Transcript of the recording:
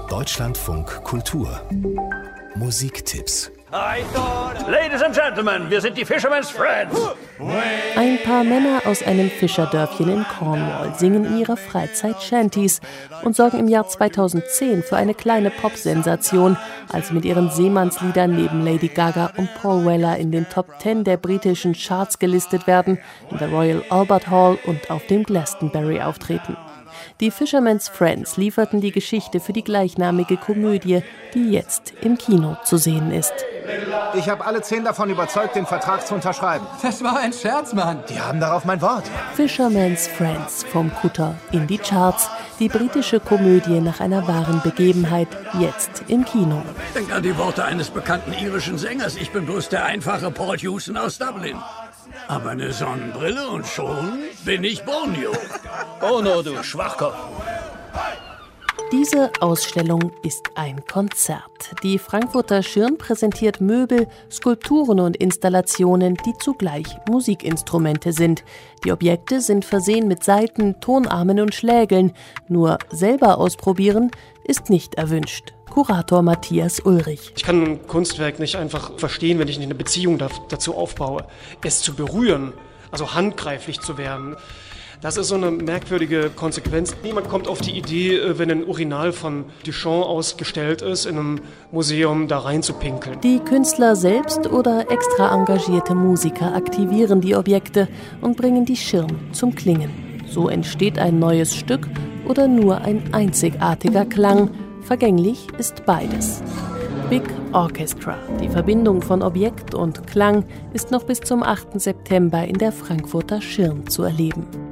Deutschlandfunk Kultur Musiktipps. Ladies and Gentlemen, wir sind die Fisherman's Friends. Ein paar Männer aus einem Fischerdörfchen in Cornwall singen in ihrer Freizeit Shanties und sorgen im Jahr 2010 für eine kleine Pop-Sensation, als sie mit ihren Seemannsliedern neben Lady Gaga und Paul Weller in den Top 10 der britischen Charts gelistet werden, in der Royal Albert Hall und auf dem Glastonbury auftreten. Die Fisherman's Friends lieferten die Geschichte für die gleichnamige Komödie, die jetzt im Kino zu sehen ist. Ich habe alle 10 davon überzeugt, den Vertrag zu unterschreiben. Das war ein Scherz, Mann. Die haben darauf mein Wort. Fisherman's Friends, vom Kutter in die Charts. Die britische Komödie nach einer wahren Begebenheit, jetzt im Kino. Denk an die Worte eines bekannten irischen Sängers. Ich bin bloß der einfache Paul Hewson aus Dublin. Aber eine Sonnenbrille und schon bin ich Borneo. Oh no, du Schwachkopf. Diese Ausstellung ist ein Konzert. Die Frankfurter Schirn präsentiert Möbel, Skulpturen und Installationen, die zugleich Musikinstrumente sind. Die Objekte sind versehen mit Saiten, Tonarmen und Schlägeln. Nur selber ausprobieren ist nicht erwünscht. Kurator Matthias Ulrich. Ich kann ein Kunstwerk nicht einfach verstehen, wenn ich nicht eine Beziehung dazu aufbaue. Es zu berühren, also handgreiflich zu werden. Das ist so eine merkwürdige Konsequenz. Niemand kommt auf die Idee, wenn ein Urinal von Duchamp ausgestellt ist, in einem Museum da rein zu pinkeln. Die Künstler selbst oder extra engagierte Musiker aktivieren die Objekte und bringen die Schirn zum Klingen. So entsteht ein neues Stück oder nur ein einzigartiger Klang. Vergänglich ist beides. Big Orchestra, die Verbindung von Objekt und Klang, ist noch bis zum 8. September in der Frankfurter Schirn zu erleben.